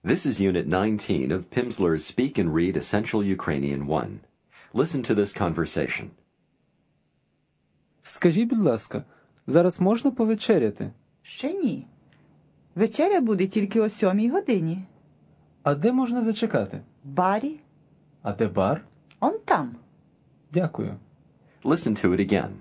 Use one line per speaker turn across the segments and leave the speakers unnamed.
This is Unit 19 of Pimsleur's Speak and Read Essential Ukrainian 1. Listen to this conversation.
Скажіть, будь ласка, зараз можна повечеряти?
Ще ні. Вечеря буде тільки о 7:00.
А де можна зачекати?
В барі.
А де бар?
Он там.
Дякую.
Listen to it again.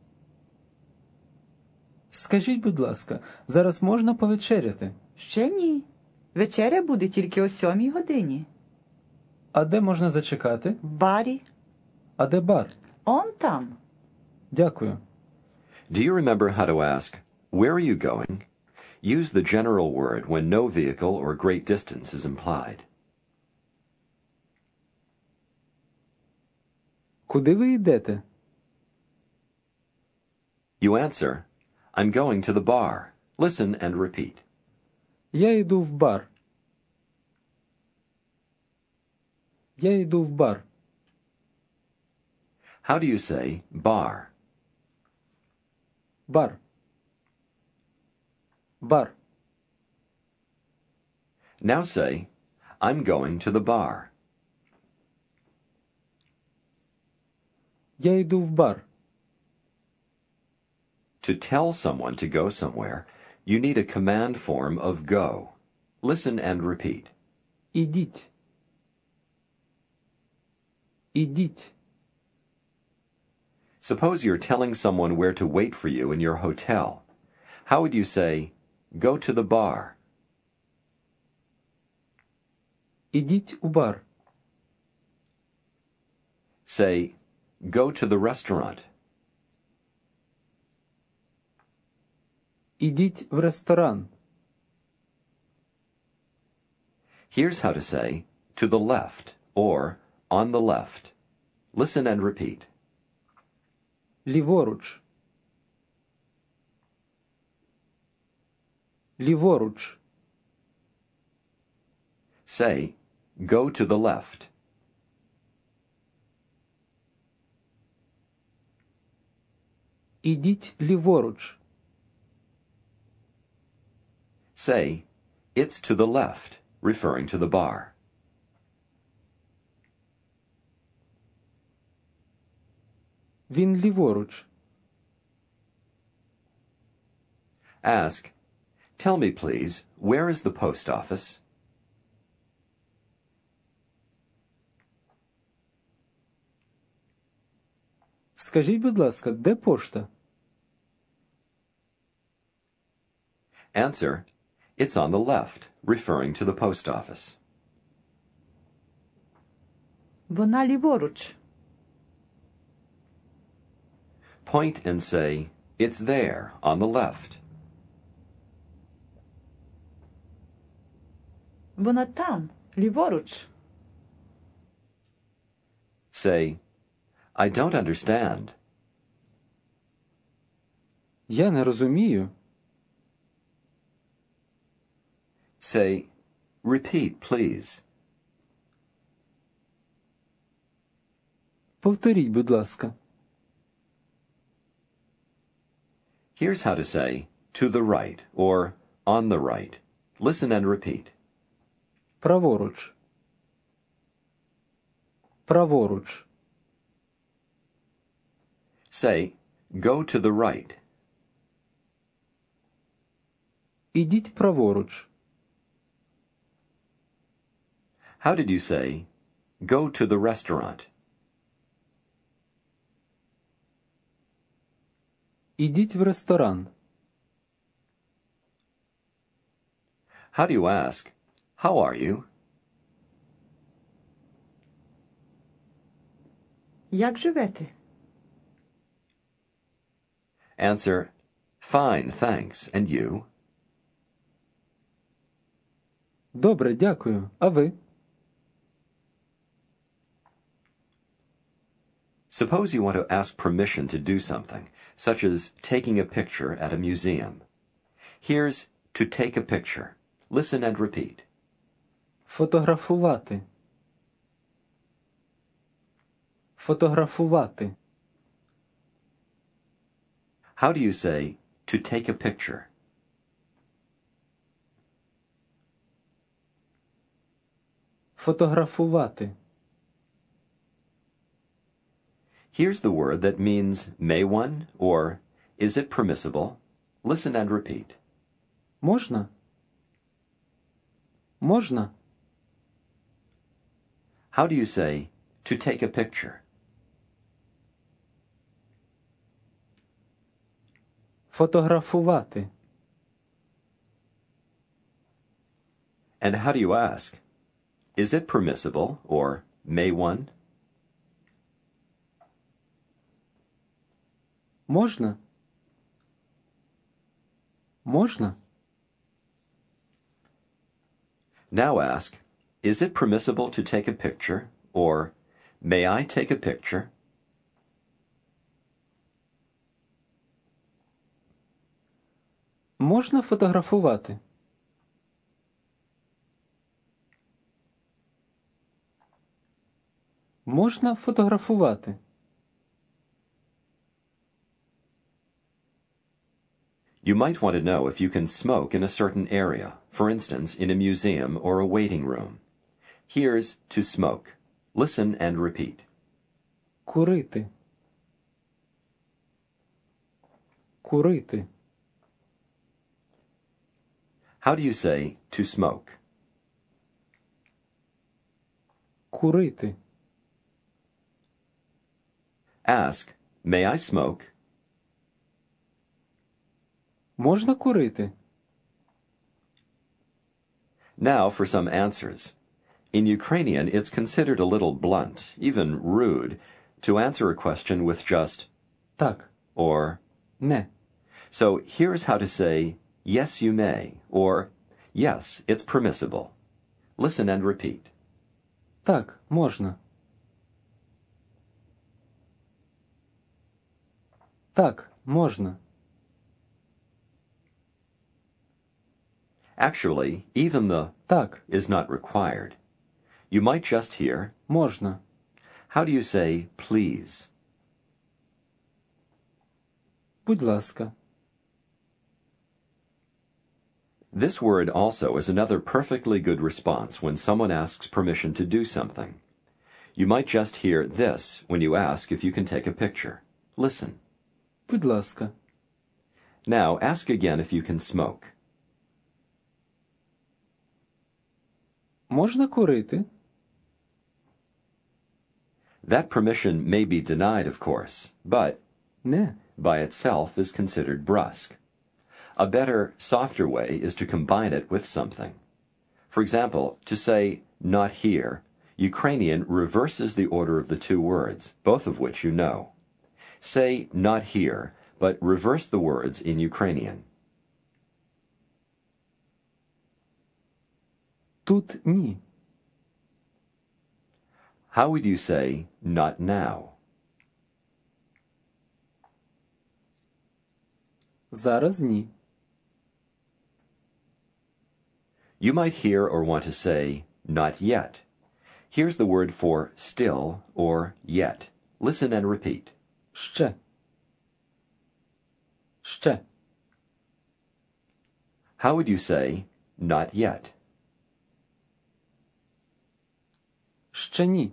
Скажіть, будь ласка, зараз можна повечеряти?
Ще ні. Вечеря буде тільки о 7:00.
А де можна зачекати?
В барі.
А де бар?
Он там.
Дякую.
Do you remember how to ask, "Where are you going?" Use the general word when no vehicle or great distance is implied.
Куди ви йдете?
You answer, "I'm going to the bar." Listen and repeat.
Я йду в бар. Я йду в бар.
How do you say bar?
Бар. Бар.
Now say, "I'm going to the bar."
Я йду в бар.
To tell someone to go somewhere, you need a command form of go. Listen and repeat.
Ідіть. Ідіть.
Suppose you're telling someone where to wait for you in your hotel. How would you say, "Go to the bar"?
Ідіть у бар.
Say, "Go to the restaurant."
Ідіть в ресторан.
Here's how to say, "To the left" or "on the left." Listen and repeat.
Ліворуч. Ліворуч.
Say, "Go to the left."
Ідіть ліворуч.
Say, "It's to the left," referring to the bar.
Він ліворуч.
Ask, "Tell me, please, where is the post office?"
Скажіть, будь ласка, де пошта?
Answer, "It's on the left," referring to the post office.
Вона ліворуч.
Point and say, "It's there, on the left."
Вона там, ліворуч.
Say, "I don't understand."
Я не розумію.
Say, "Repeat, please."
Повторіть, будь ласка.
Here's how to say, "To the right," or "on the right." Listen and repeat.
Праворуч. Праворуч.
Say, "Go to the right."
Ідіть праворуч.
How did you say, "Go to the restaurant"?
Ідіть в ресторан.
How do you ask, "How are you"?
Як живете?
Answer, "Fine, thanks. And you?"
Добре, дякую. А ви?
Suppose you want to ask permission to do something, such as taking a picture at a museum. Here's "to take a picture." Listen and repeat.
Фотографувати. Фотографувати.
How do you say, "To take a picture"?
Фотографувати.
Here's the word that means may one or is it permissible? Listen and repeat.
Можна? Можна?
How do you say to take a picture?
Фотографувати.
And how do you ask? Is it permissible or may one?
Можна? Можна?
Now ask, is it permissible to take a picture or may I take a picture?
Можна фотографувати? Можна фотографувати?
You might want to know if you can smoke in a certain area, for instance, in a museum or a waiting room. Here's to smoke. Listen and repeat.
Курити. Курити.
How do you say to smoke?
Курити.
Ask, may I smoke?
Можна курити?
Now for some answers. In Ukrainian, it's considered a little blunt, even rude, to answer a question with just
Так.
or.
Не.
So here's how to say, yes, you may, or yes, it's permissible. Listen and repeat.
Так, можна. Так, можна.
Actually, even the
Так,
is not required. You might just hear,
можна.
how do you say please?
Будь ласка.
This word also is another perfectly good response when someone asks permission to do something. You might just hear this when you ask if you can take a picture. Listen.
Будь ласка.
Now ask again if you can smoke.
Можна курити?
That permission may be denied, of course, but
Не.
by itself is considered brusque. A better, softer way is to combine it with something. For example, to say not here, Ukrainian reverses the order of the two words, both of which you know. Say not here, but reverse the words in Ukrainian.
Тут ні.
How would you say not now?
Зараз ні.
You might hear or want to say not yet. Here's the word for still or yet. Listen and repeat.
Ще. Ще.
How would you say not yet?
Ще ні.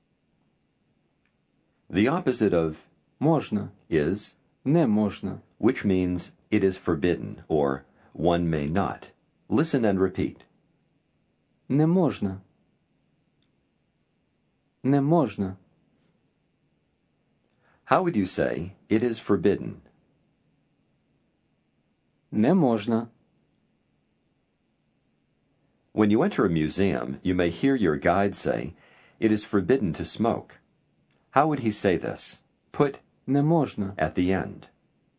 The opposite of
Можна.
is,
Не можна.
which means it is forbidden or one may not. Listen and repeat.
Не можна. Не можна.
How would you say it is forbidden?
Не можна.
When you enter a museum, you may hear your guide say, it is forbidden to smoke. How would he say this? Put
Не можна.
at the end.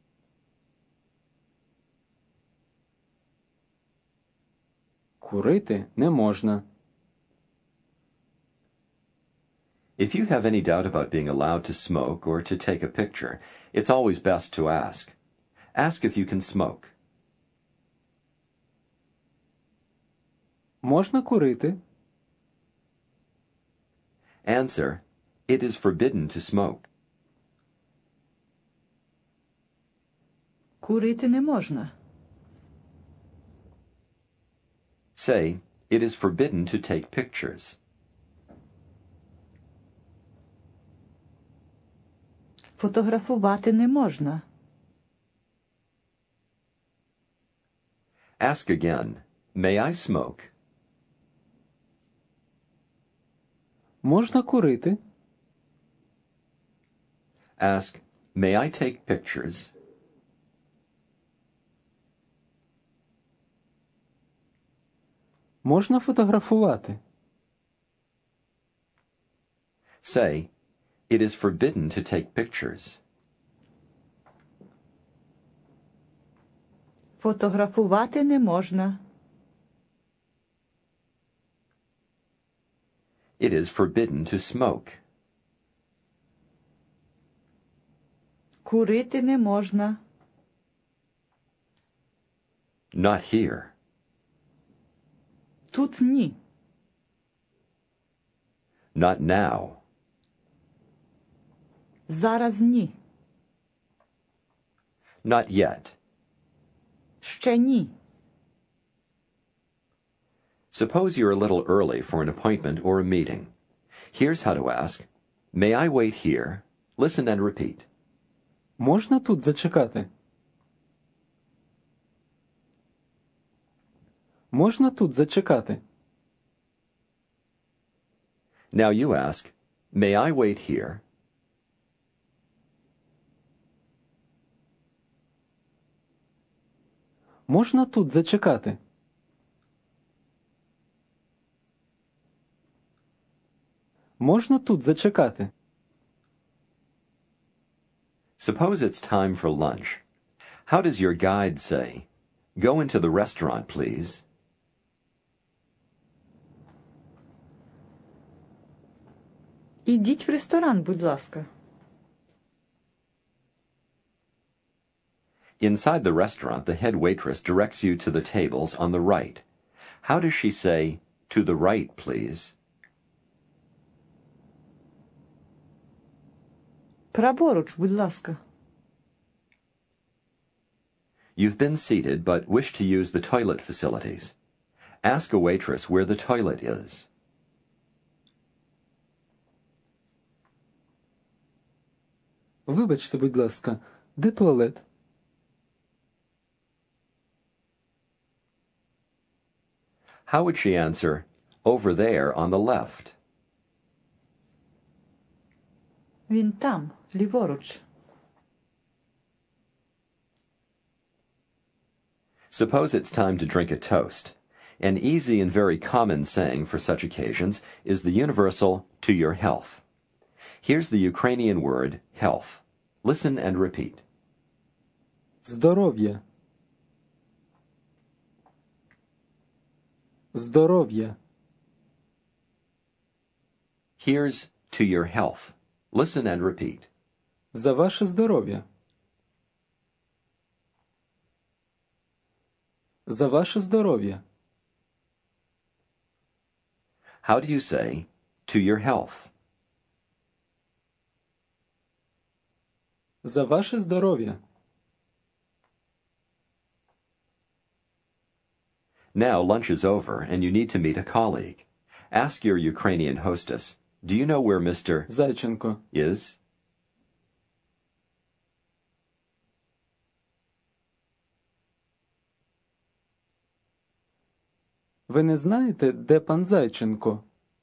Курити не можна.
If you have any doubt about being allowed to smoke or to take a picture, it's always best to ask. Ask if you can smoke.
Можна курити?
Answer, it is forbidden to smoke.
Курити не можна.
Say, it is forbidden to take pictures.
Фотографувати не можна.
Ask again. May I smoke?
Можна курити?
Ask, may I take pictures?
Можна фотографувати?
Say, it is forbidden to take pictures.
Фотографувати не можна.
It is forbidden to smoke.
Курити не можна.
Not here.
Тут ні.
Not now.
Зараз ні.
Not yet.
Ще ні.
Suppose you're a little early for an appointment or a meeting. Here's how to ask, may I wait here? Listen and repeat.
Можна тут зачекати? Можна тут зачекати?
Now you ask, may I wait here?
Можна тут зачекати? Можна тут зачекати?
Suppose it's time for lunch. How does your guide say, go into the restaurant, please?
Ідіть в ресторан, будь ласка.
Inside the restaurant, the head waitress directs you to the tables on the right. How does she say, to the right, please?
Праворуч, будь ласка.
You've been seated but wish to use the toilet facilities. Ask a waitress where the toilet is.
Вибачте, будь ласка, де туалет?
How would she answer, over there on the left?
Він там, ліворуч.
Suppose it's time to drink a toast. An easy and very common saying for such occasions is the universal, to your health. Here's the Ukrainian word, health. Listen and repeat.
Здоров'я. Здоров'я.
Here's to your health. Listen and repeat.
За ваше здоров'я. За ваше здоров'я.
How do you say, to your health?
За ваше здоров'я.
Now lunch is over and you need to meet a colleague. Ask your Ukrainian hostess, do you know where Mr.
Зайченко.
is?
Ви не знаєте, де пан Зайченко?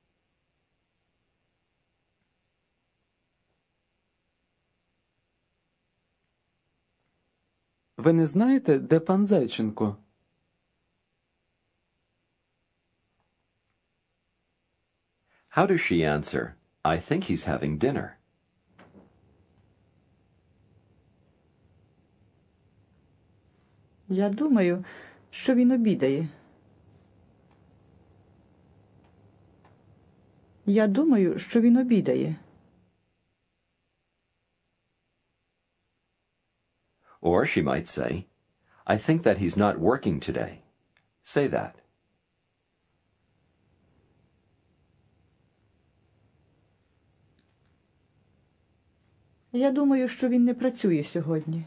Ви не знаєте, де пан Зайченко?
How does she answer, I think he's having dinner?
Я думаю, що він обідає. Я думаю, що він обідає.
Or she might say, I think that he's not working today. Say that.
Я думаю, що він не працює сьогодні.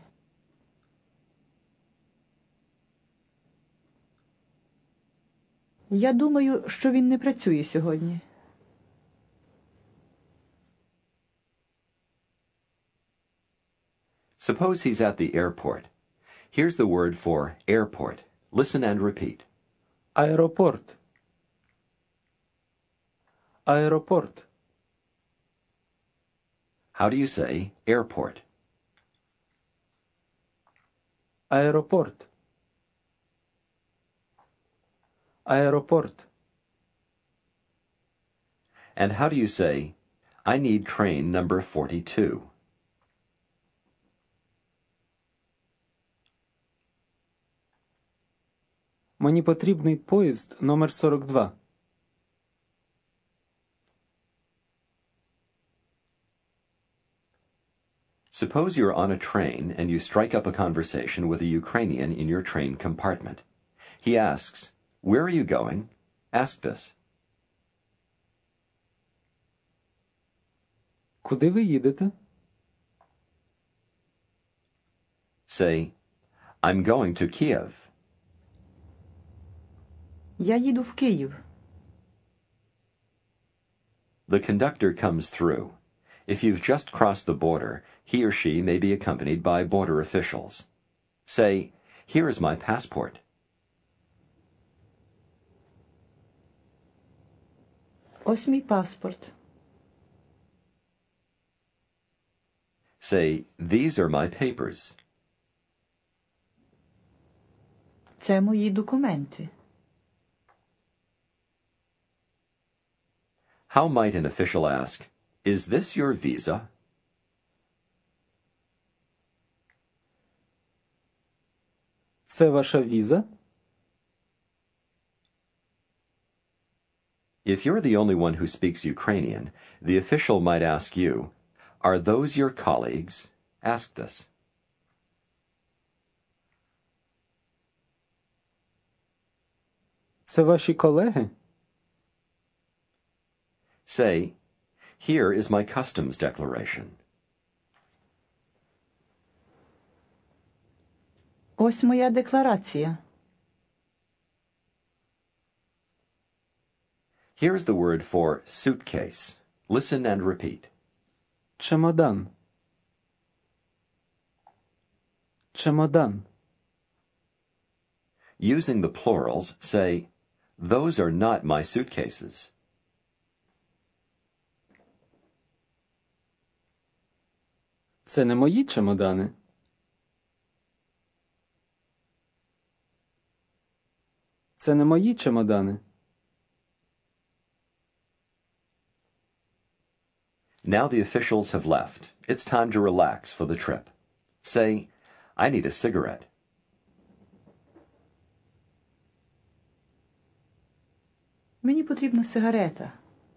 Я думаю, що він не працює сьогодні.
Suppose he's at the airport. Here's the word for airport. Listen and repeat.
Аеропорт. Аеропорт.
How do you say airport?
Аеропорт. Аеропорт.
And how do you say, I need train number 42?
Мені потрібний поїзд номер 42.
Suppose you're on a train and you strike up a conversation with a Ukrainian in your train compartment. He asks, "Where are you going?" Ask this.
Куди ви їдете?
Say, I'm going to Kiev.
Я їду в Київ.
The conductor comes through. If you've just crossed the border, he or she may be accompanied by border officials. Say, "Here is my passport."
Ось мій паспорт.
Say, "These are my papers."
Це мої документи.
How might an official ask, "Is this your visa?"
Це ваша віза?
If you're the only one who speaks Ukrainian, the official might ask you, "Are those your colleagues?" Ask this.
Це ваші колеги?
Say, "Here is my customs declaration."
Ось моя декларація.
Here's the word for suitcase. Listen and repeat.
Чемодан. Чемодан.
Using the plurals, say, "Those are not my suitcases."
Це не мої чемодани. Це не мої чемодани.
Now the officials have left. It's time to relax for the trip. Say, "I need a cigarette."
Мені потрібна сигарета.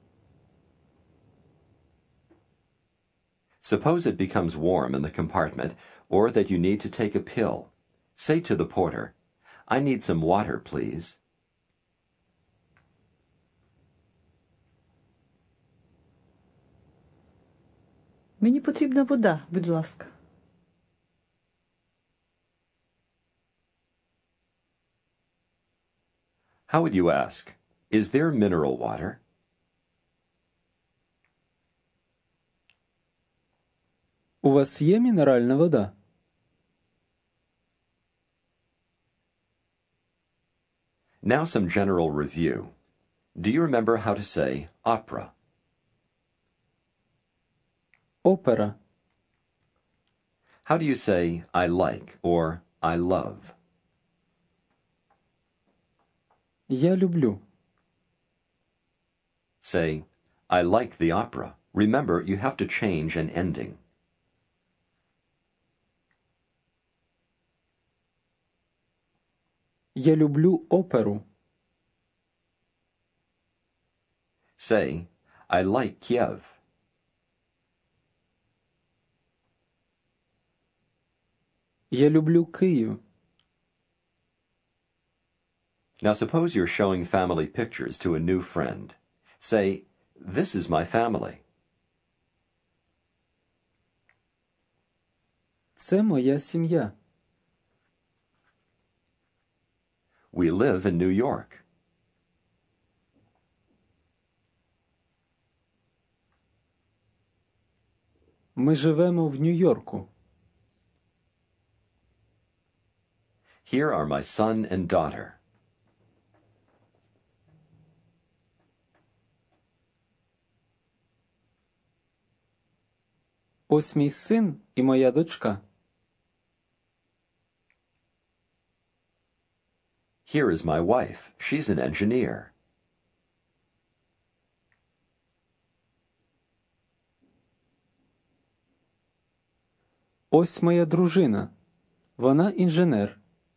Suppose it becomes warm in the compartment, or that you need to take a pill. Say to the porter, "I need some water, please."
Мені потрібна вода, будь ласка.
How would you ask, "Is there mineral water?"
У вас є мінеральна вода?
Now some general review. Do you remember how to say opera?
Опера.
How do you say I like or I love?
Я люблю.
Say, I like the opera. Remember, you have to change an ending.
Я люблю оперу.
Say, I like Kiev.
Я люблю Київ.
Now suppose you're showing family pictures to a new friend. Say, "This is my family."
Це моя сім'я.
We live in New York.
Ми живемо в Нью-Йорку.
Here are my son and daughter.
Ось мій син і моя дочка.
Here is my wife. She's an engineer.
Ось моя дружина. Вона інженер.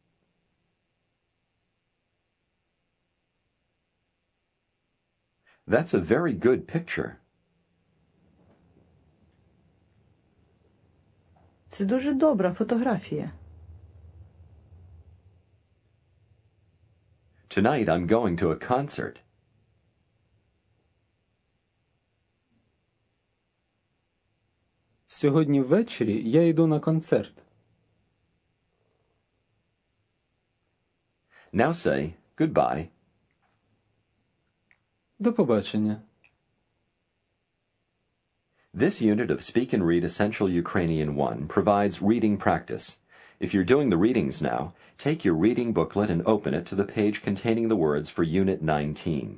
That's a very good picture.
Це дуже добра фотографія.
Tonight I'm going to a concert.
Сьогодні ввечері я йду на концерт.
Now say goodbye.
До побачення.
This unit of Speak and Read Essential Ukrainian 1 provides reading practice. If you're doing the readings now, take your reading booklet and open it to the page containing the words for Unit 19.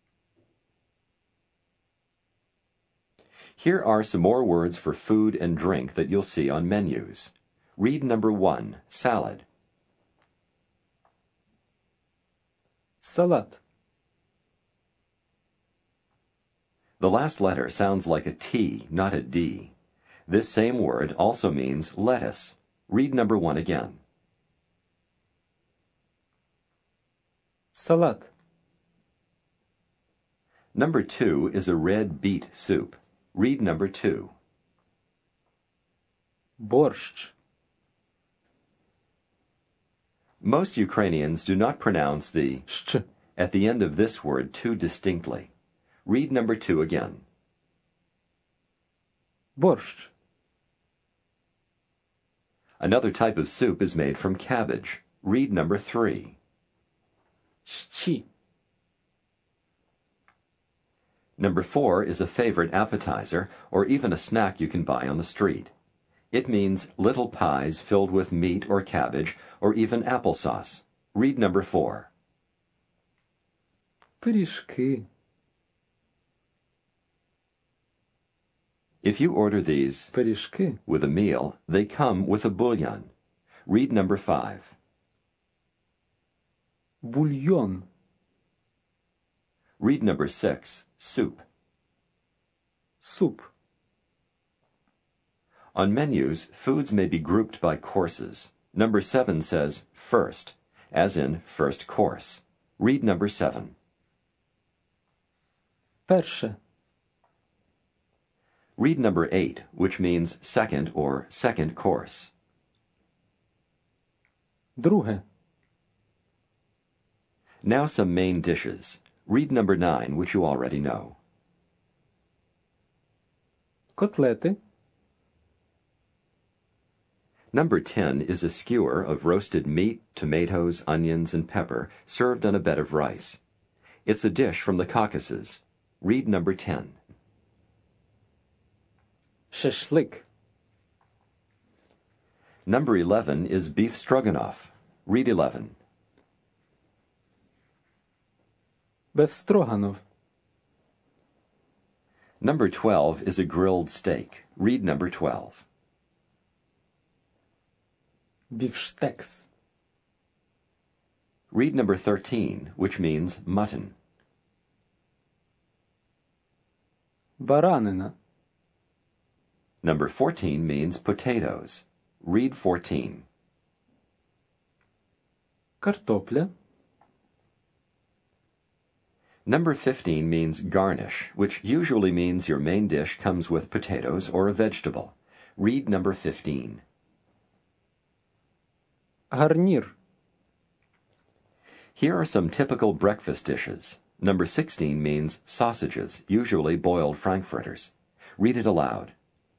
Here are some more words for food and drink that you'll see on menus. Read number 1, salad.
Салат.
The last letter sounds like a T, not a D. This same word also means lettuce. Read number 1 again.
Салат.
Number 2 is a red beet soup. Read number 2.
Борщ.
Most Ukrainians do not pronounce the
Щ.
at the end of this word too distinctly. Read number 2 again.
Борщ.
Another type of soup is made from cabbage. Read number 3.
Щі.
Number 4 is a favorite appetizer or even a snack you can buy on the street. It means little pies filled with meat or cabbage or even applesauce. Read number 4.
Пиріжки.
If you order these
Пиріжки.
with a meal, they come with a bouillon. Read number 5.
Бульйон.
Read number 6, soup.
Суп.
On menus, foods may be grouped by courses. Number 7 says first, as in first course. Read number 7.
Перше.
Read number 8, which means second or second course.
Друге.
Now some main dishes. Read number 9, which you already know.
Котлети.
Number 10 is a skewer of roasted meat, tomatoes, onions, and pepper served on a bed of rice. It's a dish from the Caucasus. Read number 10.
Шашлик.
Number 11 is beef stroganoff. Read 11.
Бефстроганов.
Number 12 is a grilled steak. Read number 12.
Бівштекс.
Read number 13, which means mutton.
Баранина.
Number 14 means potatoes. Read 14.
Картопля.
Number 15 means garnish, which usually means your main dish comes with potatoes or a vegetable. Read number 15.
Гарнір.
Here are some typical breakfast dishes. Number 16 means sausages, usually boiled frankfurters. Read it aloud.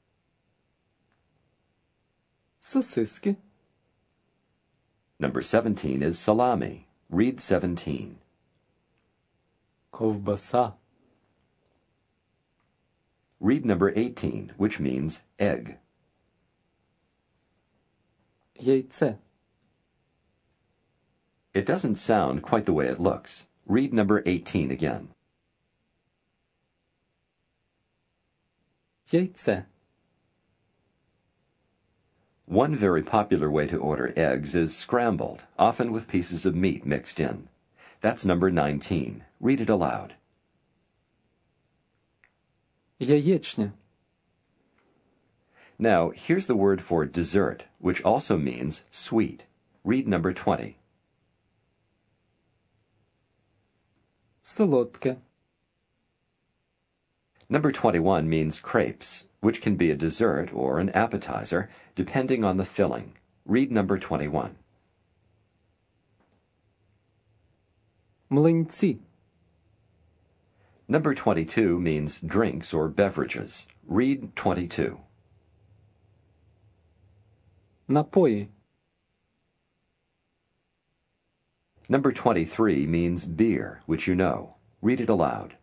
Сосиски.
Number 17 is salami. Read 17.
Ковбаса.
Read number 18, which means egg.
Яйце.
It doesn't sound quite the way it looks. Read number 18 again.
Яйце.
One very popular way to order eggs is scrambled, often with pieces of meat mixed in. That's number 19. Read it aloud.
Яєчня.
Now, here's the word for dessert, which also means sweet. Read number 20.
Солодке.
Number 21 means crepes, which can be a dessert or an appetizer, depending on the filling. Read number 21.
Млинці.
Number 22 means drinks or beverages. Read 22.
Напої.
Number 23 means beer, which you know. Read it aloud.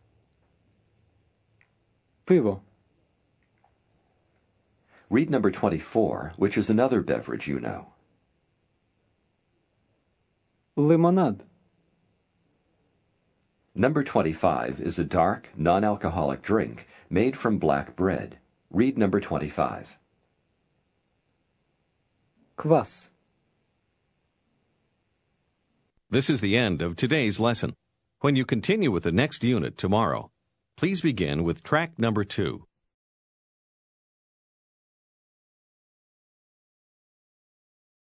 Пиво.
Read number 24, which is another beverage you know.
Лимонад.
Number 25 is a dark, non-alcoholic drink made from black bread. Read number 25.
Квас.
This is the end of today's lesson. When you continue with the next unit tomorrow, please begin with track number 2.